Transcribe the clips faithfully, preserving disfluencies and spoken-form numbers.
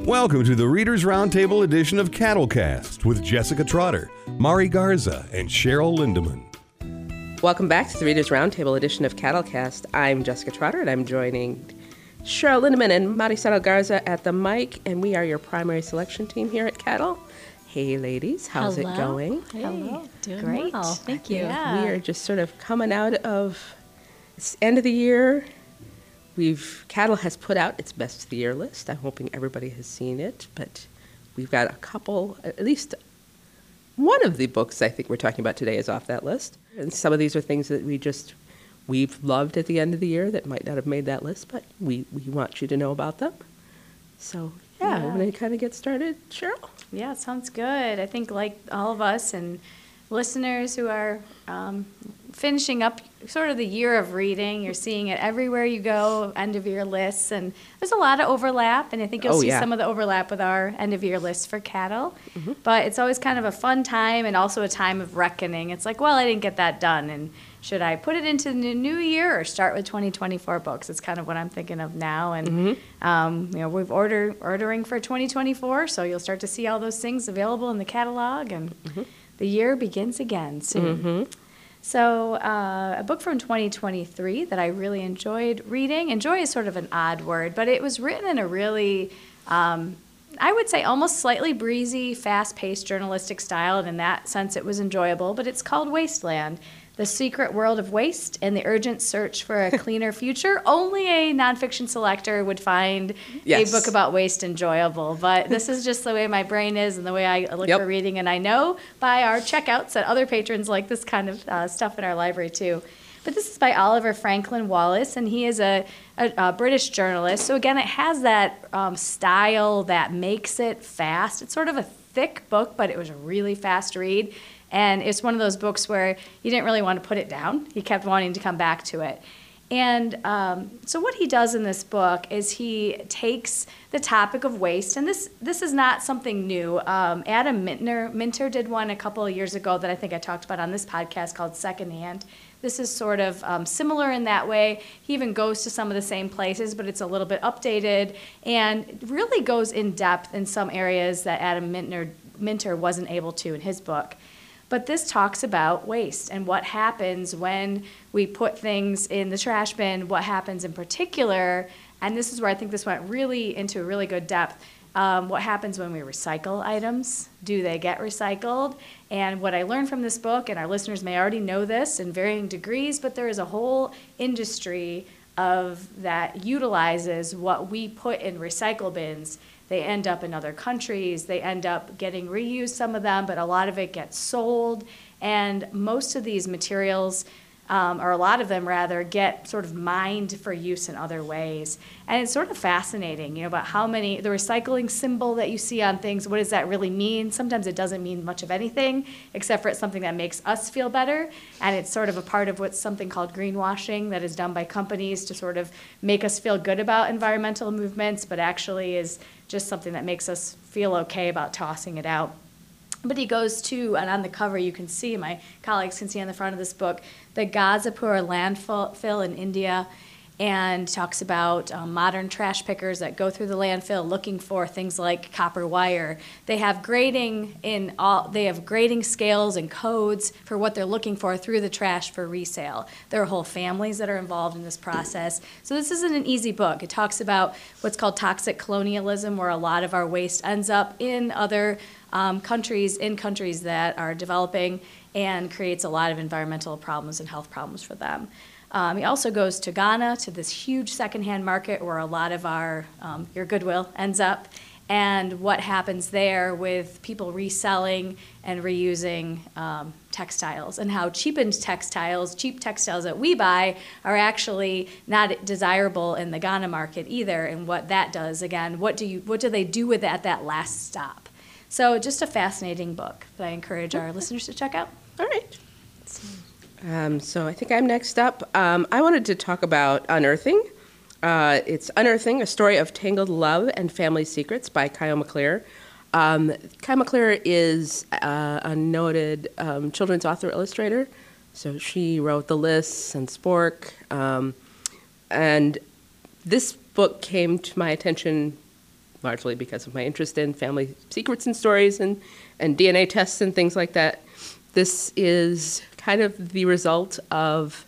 Welcome to the Reader's Roundtable edition of Cattlecast with Jessica Trotter, Mari Garza, and Cheryl Lindemann. Welcome back to the Reader's Roundtable edition of Cattlecast. I'm Jessica Trotter, and I'm joining Cheryl Lindemann and Marisela Garza at the mic, and we are your primary selection team here at Cattle. Hey, ladies, how's Hello. it going? Hey. Hello. Doing Great. well. Thank you. Yeah. We are just sort of coming out of this end of the year. We've Cattle has put out its best of the year list. I'm hoping everybody has seen it, but we've got a couple, at least one of the books I think we're talking about today is off that list. And some of these are things that we just, we've loved at the end of the year that might not have made that list, but we, we want you to know about them. So, yeah, Yeah. I'm going to kind of get started. Cheryl? Yeah, it sounds good. I think like all of us and listeners who are um, finishing up sort of the year of reading, you're seeing it everywhere you go, end of year lists, and there's a lot of overlap, and I think you'll Oh, see yeah. some of the overlap with our end of year list for cattle. Mm-hmm. But it's always kind of a fun time and also a time of reckoning. It's like, well, I didn't get that done, and should I put it into the new year or start with twenty twenty-four books? It's kind of what I'm thinking of now. And, Mm-hmm. um, you know, we've ordered ordering for twenty twenty-four, so you'll start to see all those things available in the catalog, and Mm-hmm. the year begins again soon. Mm-hmm. So uh, a book from twenty twenty-three that I really enjoyed reading. Enjoy is sort of an odd word, but it was written in a really, um, I would say, almost slightly breezy, fast-paced journalistic style, and in that sense it was enjoyable. But it's called Wasteland: The Secret World of Waste and the Urgent Search for a Cleaner Future. Only a nonfiction selector would find Yes. a book about waste enjoyable, but this is just the way my brain is and the way I look Yep. for reading, and I know by our checkouts that other patrons like this kind of uh, stuff in our library too. But this is by Oliver Franklin Wallace, and he is a, a, a British journalist. So again, it has that um, style that makes it fast. It's sort of a thick book, but it was a really fast read. And it's one of those books where you didn't really want to put it down. You kept wanting to come back to it. And um, so what he does in this book is he takes the topic of waste, and this this is not something new. Um, Adam Mintner, Minter did one a couple of years ago that I think I talked about on this podcast called Secondhand. This is sort of um, similar in that way. He even goes to some of the same places, but it's a little bit updated and really goes in depth in some areas that Adam Mintner, Minter wasn't able to in his book. But this talks about waste and what happens when we put things in the trash bin, what happens in particular, and this is where I think this went really into really good depth, um, what happens when we recycle items? Do they get recycled? And what I learned from this book, and our listeners may already know this in varying degrees, but there is a whole industry of that utilizes what we put in recycle bins. They end up in other countries. They end up getting reused, some of them, but a lot of it gets sold. And most of these materials, um, or a lot of them rather, get sort of mined for use in other ways. And it's sort of fascinating, you know, about how many, the recycling symbol that you see on things, what does that really mean? Sometimes it doesn't mean much of anything, except for it's something that makes us feel better. And it's sort of a part of what's something called greenwashing that is done by companies to sort of make us feel good about environmental movements, but actually is just something that makes us feel okay about tossing it out. But he goes to, and on the cover you can see, my colleagues can see on the front of this book, the Ghazipur landfill in India, and talks about um, modern trash pickers that go through the landfill looking for things like copper wire. They have grading in all, they have grading scales and codes for what they're looking for through the trash for resale. There are whole families that are involved in this process. So this isn't an easy book. It talks about what's called toxic colonialism, where a lot of our waste ends up in other um, countries, in countries that are developing, and creates a lot of environmental problems and health problems for them. Um, he also goes to Ghana, to this huge secondhand market where a lot of our, um, your goodwill ends up, and what happens there with people reselling and reusing um, textiles, and how cheapened textiles, cheap textiles that we buy, are actually not desirable in the Ghana market either, and what that does. Again, what do you, what do they do with it at that last stop? So just a fascinating book that I encourage our listeners to check out. All right. Um, so I think I'm next up. Um, I wanted to talk about Unearthing. Uh, it's Unearthing, a story of tangled love and family secrets by Kyle McClure. Um, Kyle McClure is uh, a noted um, children's author illustrator. So she wrote The Lists and Spork. Um, and this book came to my attention largely because of my interest in family secrets and stories and, and D N A tests and things like that. This is kind of the result of,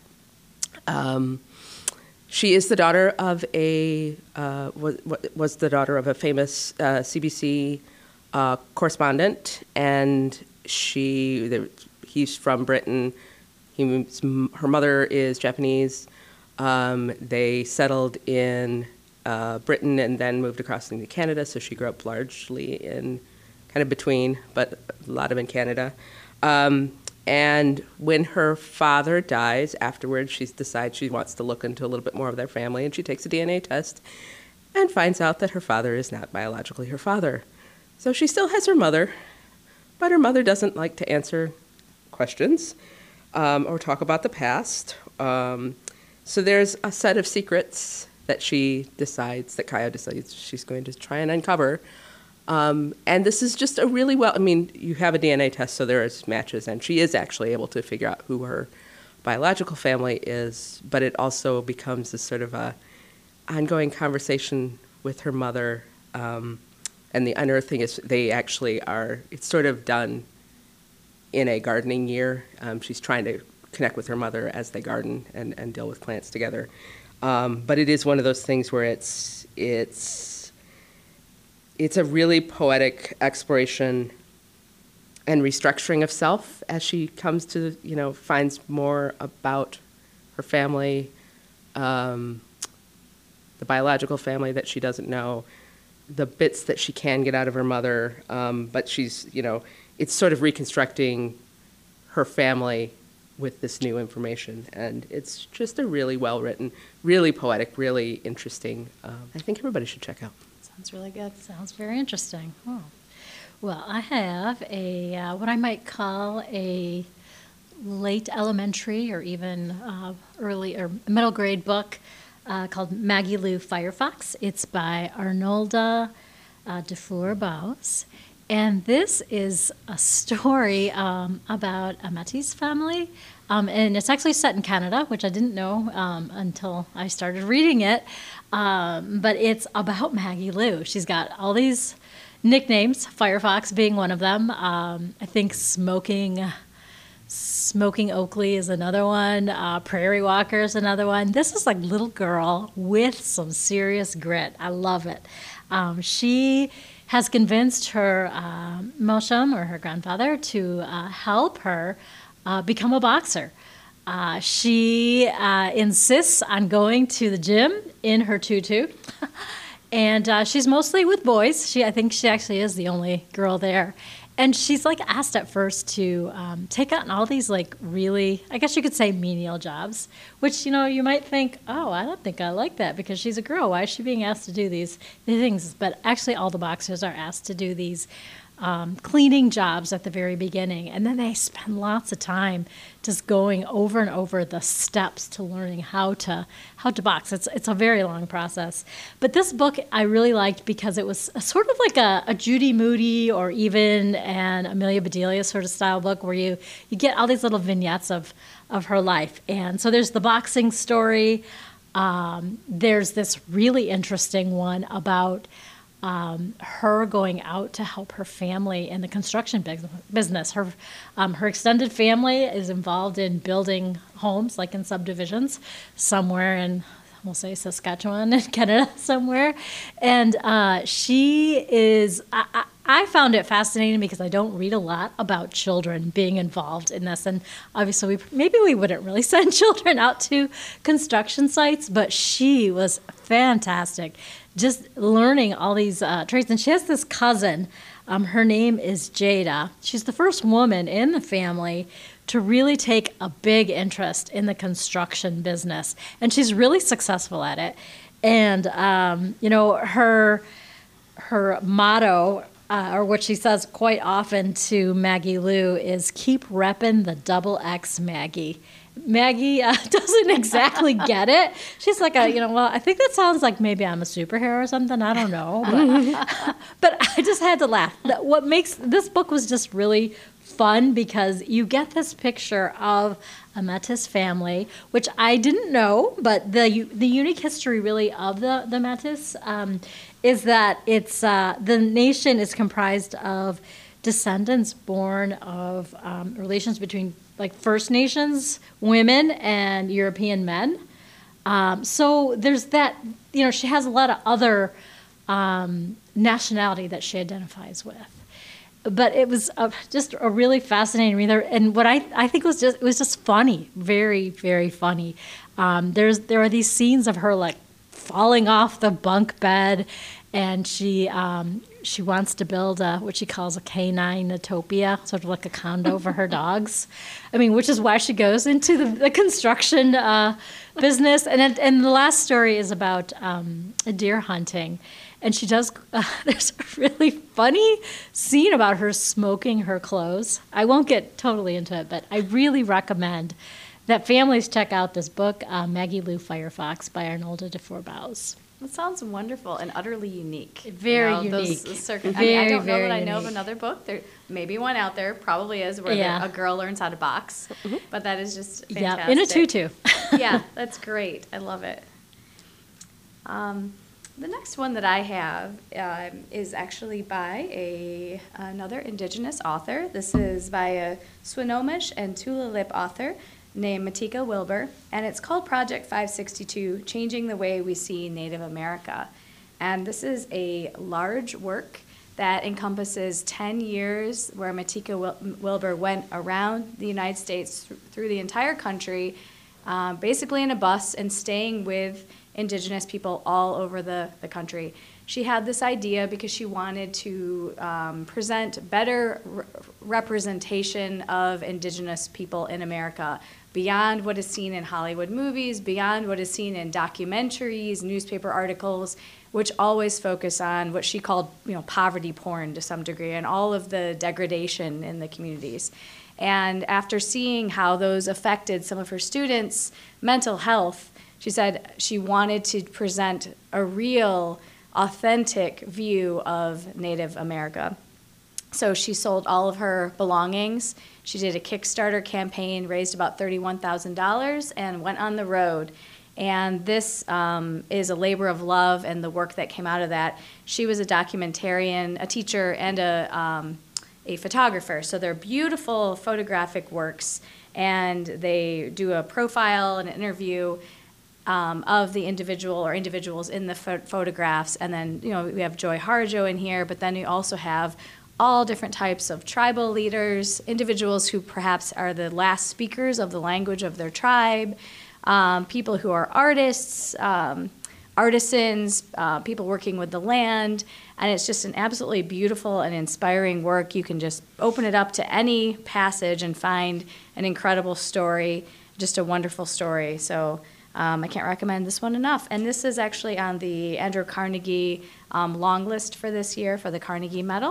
um, she is the daughter of a, uh, was, was the daughter of a famous uh, C B C uh, correspondent, and she, there, he's from Britain. He, her mother is Japanese. Um, they settled in uh, Britain and then moved across into Canada, so she grew up largely in kind of between, but a lot of in Canada. Um, and when her father dies, afterwards she decides she wants to look into a little bit more of their family, and she takes a D N A test and finds out that her father is not biologically her father. So she still has her mother, but her mother doesn't like to answer questions um, or talk about the past. Um, so there's a set of secrets that she decides, that Kaya decides she's going to try and uncover. Um, and this is just a really well, I mean, you have a D N A test, so there is matches, and she is actually able to figure out who her biological family is, but it also becomes this sort of a ongoing conversation with her mother. Um, and the unearthing is, they actually are, it's sort of done in a gardening year. Um, she's trying to connect with her mother as they garden and, and deal with plants together. Um, but it is one of those things where it's, it's, It's a really poetic exploration and restructuring of self as she comes to, you know, finds more about her family, um, the biological family that she doesn't know, the bits that she can get out of her mother, um, but she's, you know, it's sort of reconstructing her family with this new information. And it's just a really well-written, really poetic, really interesting. Um, I think everybody should check out. Sounds really good. Sounds very interesting. Oh. Well, I have a uh, what I might call a late elementary or even uh, early or middle grade book uh, called Maggie Lou Firefox. It's by Arnolda uh, Dufour Bowes. And this is a story um, about a Métis family. Um, and it's actually set in Canada, which I didn't know um, until I started reading it. Um, but it's about Maggie Lou. She's got all these nicknames, Firefox being one of them. Um, I think Smoking Smoking Oakley is another one. Uh, Prairie Walker is another one. This is like little girl with some serious grit. I love it. Um, she has convinced her uh, Mosham, or her grandfather, to uh, help her uh, become a boxer. Uh, she uh, insists on going to the gym in her tutu, and uh, she's mostly with boys. She, I think she actually is the only girl there. And she's like asked at first to um, take on all these like really, I guess you could say menial jobs, which, you know, you might think, oh, I don't think I like that because she's a girl. Why is she being asked to do these, these things? But actually all the boxers are asked to do these um, cleaning jobs at the very beginning. And then they spend lots of time just going over and over the steps to learning how to how to box. It's it's a very long process. But this book I really liked because it was a, sort of like a, a Judy Moody or even an Amelia Bedelia sort of style book where you, you get all these little vignettes of, of her life. And so there's the boxing story. Um, there's this really interesting one about Um, her going out to help her family in the construction business. Her um, her extended family is involved in building homes, like in subdivisions, somewhere in, we'll say Saskatchewan in Canada somewhere. And uh, she is, I, I, I found it fascinating because I don't read a lot about children being involved in this. And obviously, we, maybe we wouldn't really send children out to construction sites, but she was fantastic. Just learning all these uh, trades. And she has this cousin. Um, her name is Jada. She's the first woman in the family to really take a big interest in the construction business. And she's really successful at it. And, um, you know, her, her motto, uh, or what she says quite often to Maggie Lou, is keep repping the double X Maggie. Maggie uh, doesn't exactly get it. She's like, a, you know, well, I think that sounds like maybe I'm a superhero or something. I don't know. But, but I just had to laugh. What makes this book was just really fun because you get this picture of a Métis family, which I didn't know, but the the unique history really of the the Métis um, is that it's uh, the nation is comprised of descendants born of um, relations between like First Nations women and European men. Um, so there's that, you know, she has a lot of other um, nationality that she identifies with. But it was a, just a really fascinating reader, and what I, I think was just it was just funny, very very funny. Um, there's there are these scenes of her like falling off the bunk bed, and she um, she wants to build a what she calls a canine utopia, sort of like a condo for her dogs. I mean, which is why she goes into the, the construction uh, business. And it, and the last story is about um, deer hunting. And she does, uh, there's a really funny scene about her smoking her clothes. I won't get totally into it, but I really recommend that families check out this book, uh, Maggie Lou Firefox by Arnolda de Forbaus. That sounds wonderful and utterly unique. Very you know, unique. Those circuit, I, Very, mean, I don't know very that I know of unique. another book. There may be one out there, probably is, where Yeah. the, a girl learns how to box. But that is just fantastic. Yeah, in a tutu. Yeah, that's great. I love it. Um, the next one that I have um, is actually by a another Indigenous author. This is by a Swinomish and Tulalip author named Matika Wilbur, and it's called Project five sixty-two, Changing the Way We See Native America. And this is a large work that encompasses ten years where Matika Wil- Wilbur went around the United States th- through the entire country, um, basically in a bus and staying with Indigenous people all over the, the country. She had this idea because she wanted to um, present better re- representation of Indigenous people in America beyond what is seen in Hollywood movies, beyond what is seen in documentaries, newspaper articles, which always focus on what she called, you know, poverty porn to some degree and all of the degradation in the communities. And after seeing how those affected some of her students' mental health, she said she wanted to present a real, authentic view of Native America. So she sold all of her belongings. She did a Kickstarter campaign, raised about thirty-one thousand dollars, and went on the road. And this um, is a labor of love and the work that came out of that. She was a documentarian, a teacher, and a, um, a photographer. So they're beautiful photographic works, and they do a profile and an interview Um, of the individual or individuals in the pho- photographs. And then, you know, we have Joy Harjo in here, but then we also have all different types of tribal leaders, individuals who perhaps are the last speakers of the language of their tribe, um, people who are artists, um, artisans, uh, people working with the land. And it's just an absolutely beautiful and inspiring work. You can just open it up to any passage and find an incredible story, just a wonderful story. So Um, I can't recommend this one enough. And this is actually on the Andrew Carnegie um, long list for this year for the Carnegie Medal.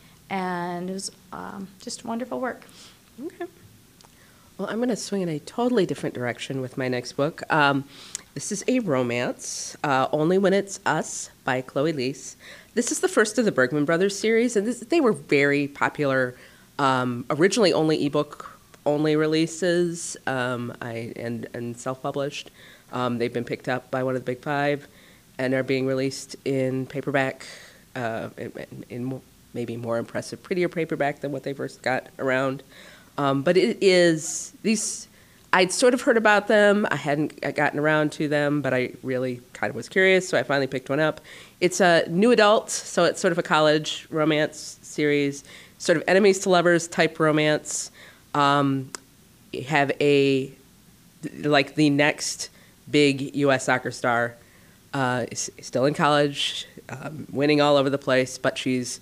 And it was um, just wonderful work. Okay. Well, I'm going to swing in a totally different direction with my next book. Um, this is a romance, uh, Only When It's Us by Chloe Leese. This is the first of the Bergman Brothers series, and this, they were very popular, um, originally only ebook only releases um, I, and, and self-published. Um, they've been picked up by one of the big five and are being released in paperback, uh, in, in maybe more impressive, prettier paperback than what they first got around. Um, but it is, these, I'd sort of heard about them. I hadn't gotten around to them, but I really kind of was curious, so I finally picked one up. It's a new adult, so it's sort of a college romance series, sort of enemies to lovers type romance. Um, have a, like the next big U S soccer star, uh, is still in college, um, winning all over the place, but she's,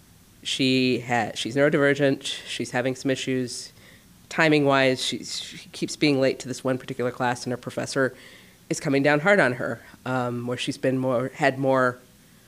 she ha- she's neurodivergent, she's having some issues, timing-wise, she's, she keeps being late to this one particular class, and her professor is coming down hard on her, um, where she's been more, had more,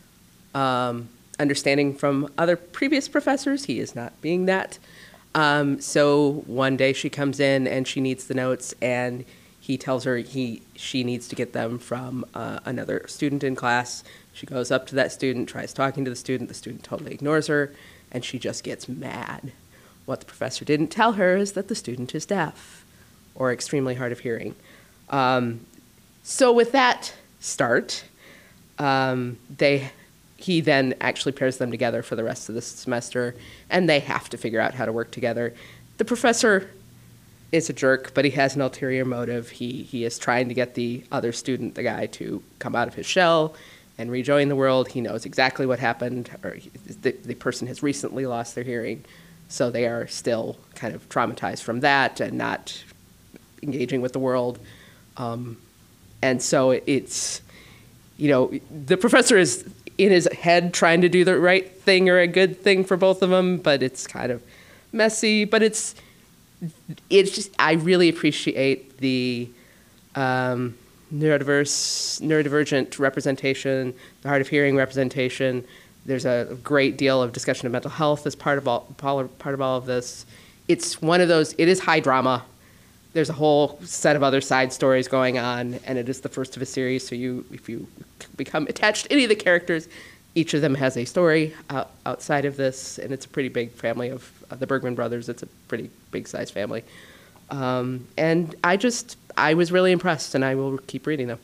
um, understanding from other previous professors. He is not being that. Um, so one day she comes in and she needs the notes, and he tells her he she needs to get them from uh, another student in class. She goes up to that student, tries talking to the student. The student totally ignores her, and she just gets mad What the professor didn't tell her is that the student is deaf or extremely hard of hearing. Um, so with that start, um, they he then actually pairs them together for the rest of the semester, and they have to figure out how to work together. The professor is a jerk, but he has an ulterior motive. He he is trying to get the other student, the guy, to come out of his shell and rejoin the world. He knows exactly what happened, or he, the, the person has recently lost their hearing, so they are still kind of traumatized from that and not engaging with the world. Um, and so it, it's, you know, the professor is in his head trying to do the right thing or a good thing for both of them, but it's kind of messy. But it's, it's just, I really appreciate the um, neurodiverse, neurodivergent representation, the hard of hearing representation. There's a great deal of discussion of mental health as part of all, part of all of this. It's one of those, it is high drama. There's a whole set of other side stories going on, and it is the first of a series, so you, if you become attached to any of the characters, each of them has a story out, outside of this, and it's a pretty big family of, of the Bergman brothers. It's a pretty big-sized family. Um, and I just, I was really impressed, and I will keep reading them.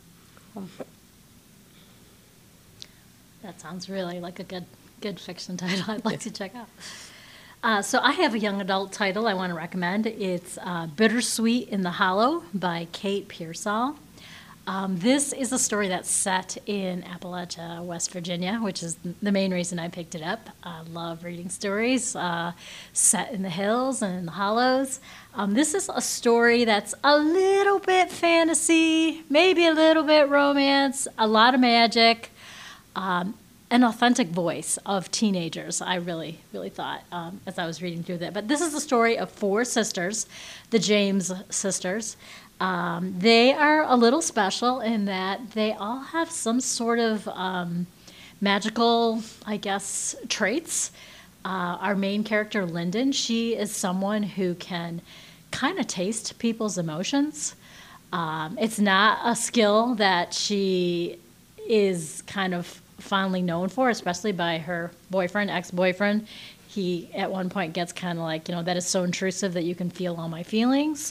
That sounds really like a good, good fiction title I'd like to check out. Uh, so I have a young adult title I want to recommend. It's uh, Bittersweet in the Hollow by Kate Pearsall. Um, this is a story that's set in Appalachia, West Virginia, which is the main reason I picked it up. I love reading stories uh, set in the hills and in the hollows. Um, this is a story that's a little bit fantasy, maybe a little bit romance, a lot of magic. Um, an authentic voice of teenagers, I really, really thought, um, as I was reading through that. But this is the story of four sisters, the James sisters. Um, they are a little special in that they all have some sort of um, magical, I guess, traits. Uh, our main character, Lyndon, she is someone who can kind of taste people's emotions. Um, it's not a skill that she is kind of fondly known for, especially by her boyfriend, ex-boyfriend. He, at one point, gets kind of like, you know, that is so intrusive that you can feel all my feelings.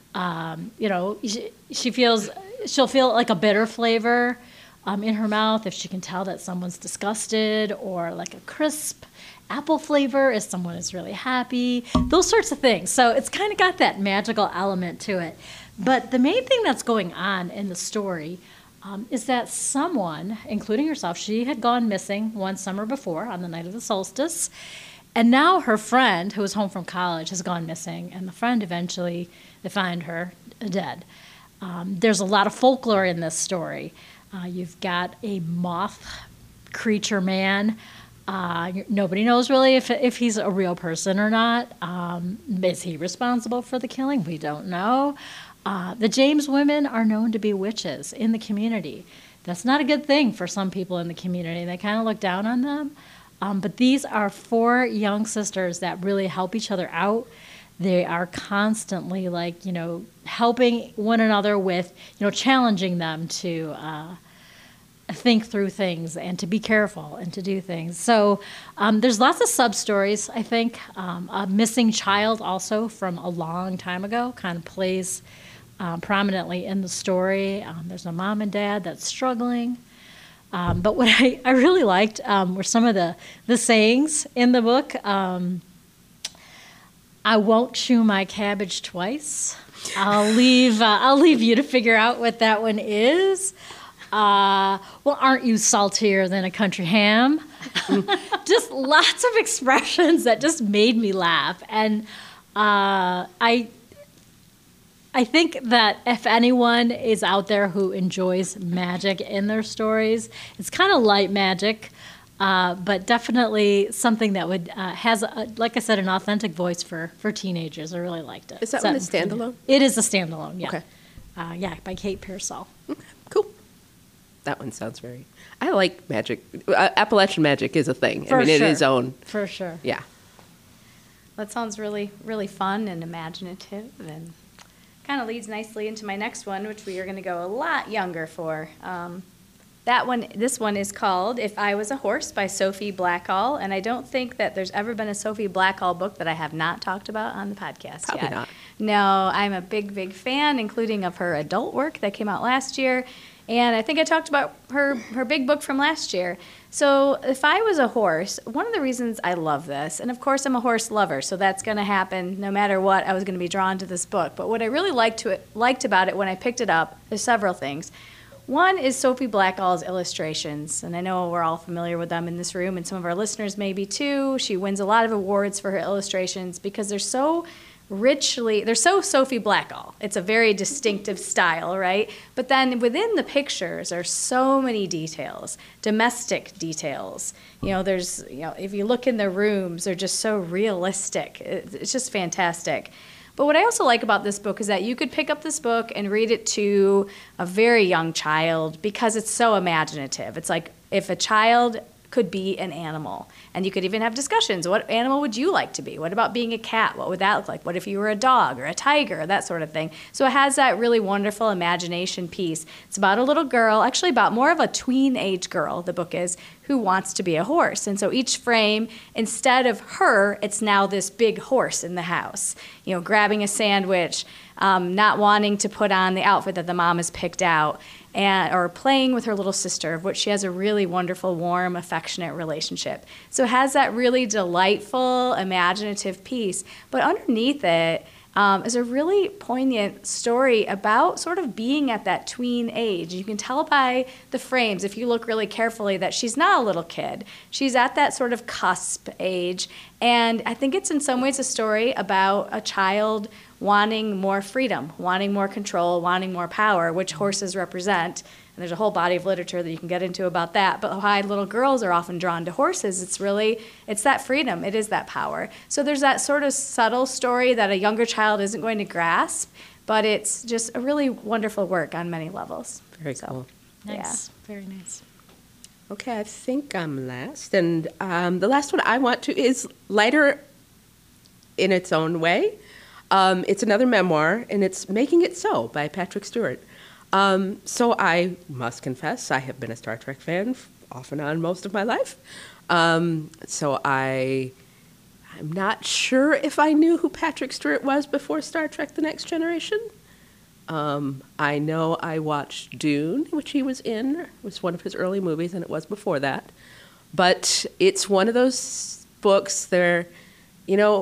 Um, you know, she, she feels, she'll feel like a bitter flavor um, in her mouth if she can tell that someone's disgusted, or like a crisp apple flavor if someone is really happy, those sorts of things. So it's kind of got that magical element to it. But the main thing that's going on in the story Um, is that someone, including herself, she had gone missing one summer before on the night of the solstice, and now her friend, who was home from college, has gone missing, and the friend eventually, they find her dead. Um, there's a lot of folklore in this story. Uh, you've got a moth creature man. Uh, nobody knows really if, if he's a real person or not. Um, is he responsible for the killing? We don't know. Uh, the James women are known to be witches in the community. That's not a good thing for some people in the community. They kind of look down on them. Um, but these are four young sisters that really help each other out. They are constantly, like, you know, helping one another with, you know, challenging them to uh, think through things and to be careful and to do things. So um, there's lots of sub-stories, I think. Um, a missing child also from a long time ago kind of plays Um, prominently in the story. Um, there's a mom and dad that's struggling. Um, but what I, I really liked um, were some of the, the sayings in the book. Um, I won't chew my cabbage twice. I'll leave, uh, I'll leave you to figure out what that one is. Uh, well, aren't you saltier than a country ham? Just lots of expressions that just made me laugh. And uh, I I think that if anyone is out there who enjoys magic in their stories, it's kind of light magic, uh, but definitely something that would uh, has, a, like I said, an authentic voice for, for teenagers. I really liked it. Is that So- one a standalone? It is a standalone, yeah. Okay. Uh, yeah, by Kate Pearsall. Okay, cool. That one sounds very, I like magic. Uh, Appalachian magic is a thing. For I mean, sure. it is own. For sure. Yeah. That sounds really, really fun and imaginative, and kind of leads nicely into my next one, which we are going to go a lot younger for. Um, That one, this one is called If I Was a Horse by Sophie Blackall, and I don't think that there's ever been a Sophie Blackall book that I have not talked about on the podcast Probably yet. not. No, I'm a big, big fan, including of her adult work that came out last year, and I think I talked about her, her big book from last year. So If I Was a Horse, one of the reasons I love this, and of course I'm a horse lover, so that's going to happen no matter what, I was going to be drawn to this book. But what I really liked, to it, liked about it when I picked it up, there's several things. One is Sophie Blackall's illustrations, and I know we're all familiar with them in this room, and some of our listeners may be too. She wins a lot of awards for her illustrations because they're so richly, they're so Sophie Blackall. It's a very distinctive style, right? But then within the pictures are so many details, domestic details. You know, there's, you know, if you look in the rooms, they're just so realistic. It's just fantastic. But what I also like about this book is that you could pick up this book and read it to a very young child because it's so imaginative. It's like if a child could be an animal. And you could even have discussions. What animal would you like to be? What about being a cat? What would that look like? What if you were a dog or a tiger, that sort of thing? So it has that really wonderful imagination piece. It's about a little girl, actually about more of a tween age girl, the book is, who wants to be a horse. And so each frame, instead of her, it's now this big horse in the house, you know, grabbing a sandwich, um, not wanting to put on the outfit that the mom has picked out, and or playing with her little sister, of which she has a really wonderful, warm, affectionate relationship. So it has that really delightful, imaginative piece. But underneath it um, is a really poignant story about sort of being at that tween age. You can tell by the frames, if you look really carefully, that she's not a little kid. She's at that sort of cusp age. And I think it's in some ways a story about a child wanting more freedom, wanting more control, wanting more power, which horses represent. And there's a whole body of literature that you can get into about that. But why little girls are often drawn to horses, it's really, it's that freedom, it is that power. So there's that sort of subtle story that a younger child isn't going to grasp, but it's just a really wonderful work on many levels. Very So, cool. Nice, very nice. Okay, I think I'm last. And um, the last one I want to is lighter in its own way. Um, it's another memoir, and it's Making It So by Patrick Stewart. Um, so I must confess, I have been a Star Trek fan f- off and on most of my life. Um, so I, I'm not sure if I knew who Patrick Stewart was before Star Trek The Next Generation. Um, I know I watched Dune, which he was in. It was one of his early movies, and it was before that. But it's one of those books there, you know,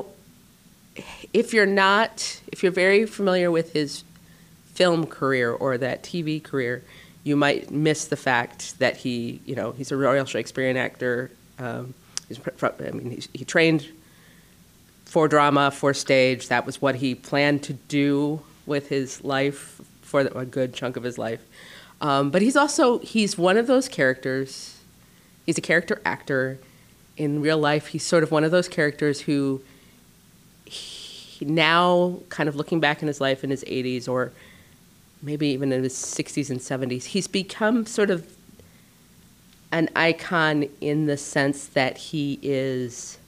if you're not, if you're very familiar with his film career or that T V career, you might miss the fact that he, you know, he's a Royal Shakespearean actor. Um, he's, I mean, he, he trained for drama, for stage. That was what he planned to do with his life for a good chunk of his life. Um, but he's also, he's one of those characters, he's a character actor. In real life, he's sort of one of those characters who he now, kind of looking back in his life in his eighties or maybe even in his sixties and seventies, he's become sort of an icon in the sense that he is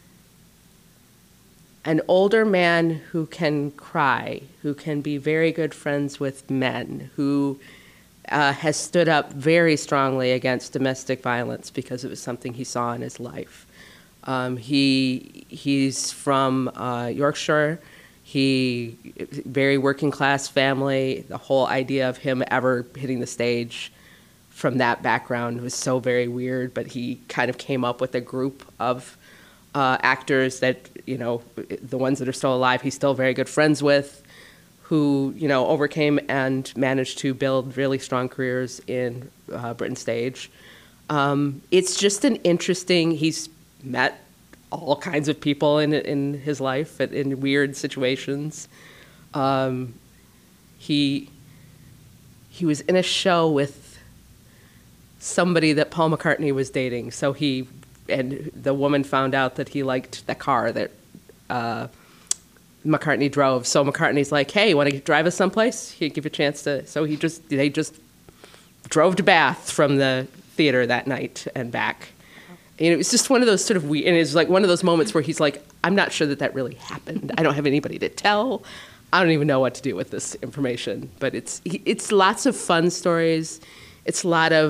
an older man who can cry, who can be very good friends with men, who uh, has stood up very strongly against domestic violence because it was something he saw in his life. Um, he he's from uh, Yorkshire. He very working class family. The whole idea of him ever hitting the stage from that background was so very weird. But he kind of came up with a group of uh, actors that, you know, the ones that are still alive, he's still very good friends with, who, you know, overcame and managed to build really strong careers in uh, Britain stage. Um, it's just an interesting. He's met all kinds of people in in his life in weird situations. Um, he he was in a show with somebody that Paul McCartney was dating. So he and the woman found out that he liked the car that uh, McCartney drove. So McCartney's like, "Hey, want to drive us someplace? He'd give you a chance to." So he just they just drove to Bath from the theater that night and back. And it was just one of those sort of weird, and it was like one of those moments where he's like, I'm not sure that that really happened. I don't have anybody to tell. I don't even know what to do with this information. But it's it's lots of fun stories. It's a lot of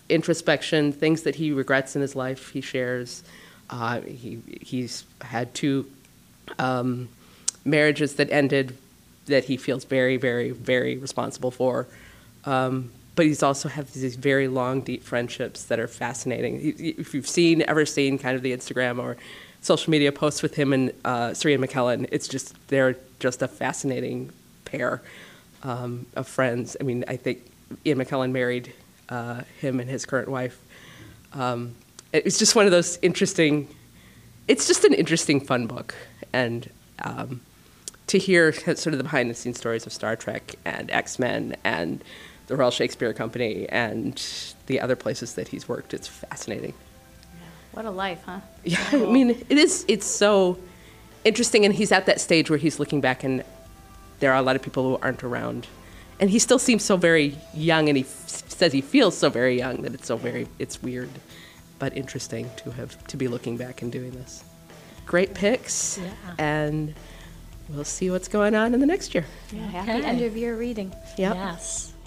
introspection, things that he regrets in his life, he shares. Uh, he he's had two um, marriages that ended that he feels very, very, very responsible for. Um, but he's also had these very long, deep friendships that are fascinating. He- If you've seen, ever seen kind of the Instagram or social media posts with him and uh, Sir Ian McKellen, it's just, they're just a fascinating pair um, of friends. I mean, I think Ian McKellen married uh, him and his current wife. Um, it's just one of those interesting, it's just an interesting, fun book. And um, to hear sort of the behind-the-scenes stories of Star Trek and X-Men and the Royal Shakespeare Company and the other places that he's worked, it's fascinating. What a life, huh? Yeah, I mean, it is, it's so interesting, and he's at that stage where he's looking back and there are a lot of people who aren't around. And he still seems so very young, and he f- says he feels so very young that it's so very, it's weird, but interesting to have, to be looking back and doing this. Great picks, Yeah. and we'll see what's going on in the next year. Yeah, happy Okay. end of year reading. Yep. Yes.